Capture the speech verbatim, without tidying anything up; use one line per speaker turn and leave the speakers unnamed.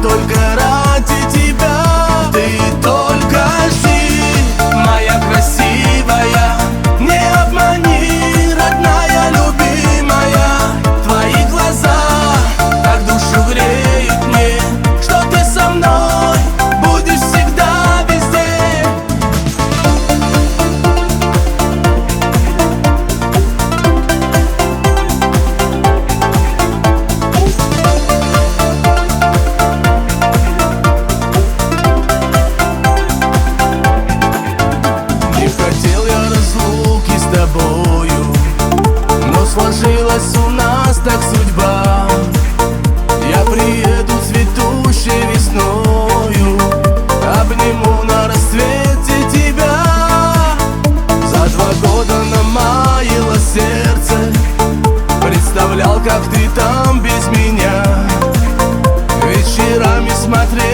только ради тебя. Ты только жди, моя красивая, не обмани, родная, любимая. Твои глаза так душу греют мне, что ты со мной будешь всегда везде. Не хотел я разлуки с тобою, но сложилась у нас так судьба. Я приеду цветущей весною, обниму на рассвете тебя. За два года намаяло сердце, представлял, как ты там без меня вечерами смотрел